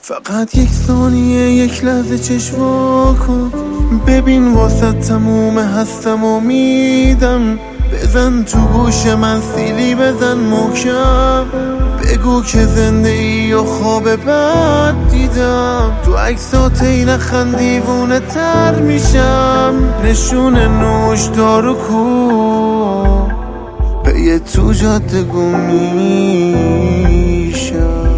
فقط یک ثانیه، یک لحظه چشم وا کن، ببین واسه تموم هستم و میدم. بزن تو گوش من سیلی، بزن محکم، بگو که زنده ای یا خواب بد دیدم. تو عکسات این خندیوونه تر میشم، نشون نوشدار و کو به تو جاده گم میشم.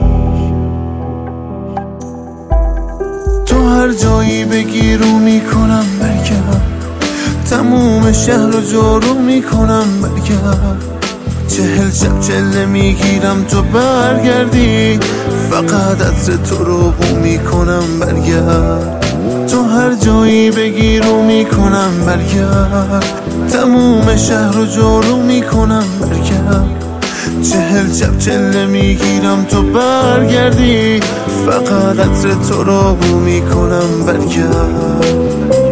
تو هر جایی بگی رو میکنم برگرد، تموم شهر رو جارو میکنم برگرد. 40 شب چله میگیرم تو برگردی، فقط عطر تو رو بو میکنم برگرد. تو هر جایی بگی رو میکنم برگرد، تموم شهر رو جارو میکنم برگرد. 40 شب چله میگیرم تو برگردی، فقط عطر تو رو بو میکنم برگرد.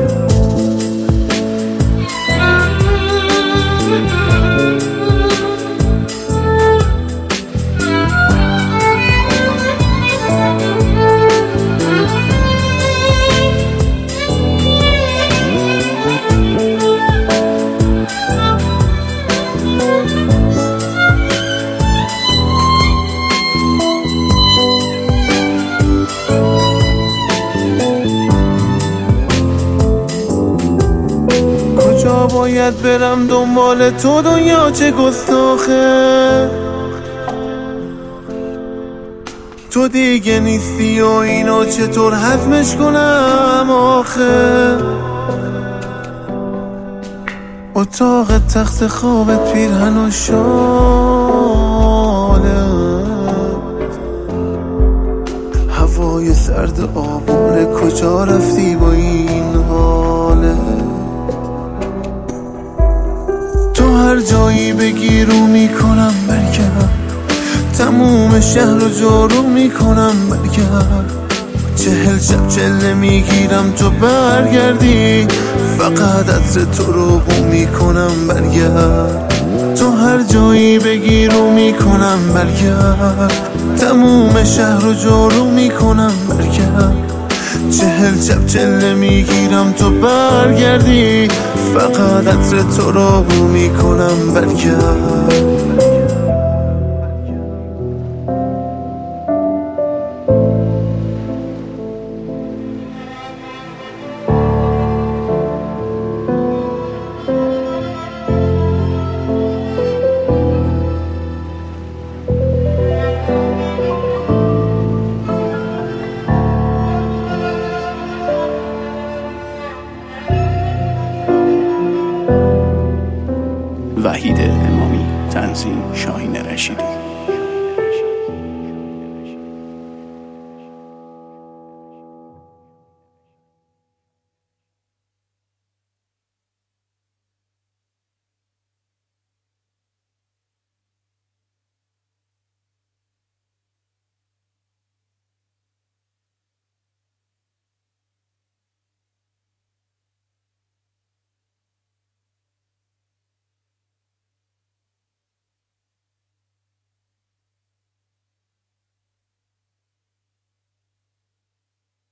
کجا باید برم دنبال تو، دنیا چه گستاخه؟ تو دیگه نیستی و اینو چطور هضمش کنم آخه؟ اتاق تخت خوابت، پیرهن و شالت، هوای سرد آبونه، کجا رفتی با این حالت؟ تو هر جایی بگی رو میکنم برگرد، تموم شهر رو جارو میکنم برگرد. 40 شب چله میگیرم تو برگردی، فقط عطر تو رو بو میکنم برگرد. تو هر جایی بگی رو میکنم برگرد، تموم شهر رو جارو میکنم برگرد. 40 شب چله میگیرم تو برگردی، فقط عطر تو رو بو میکنم برگرد.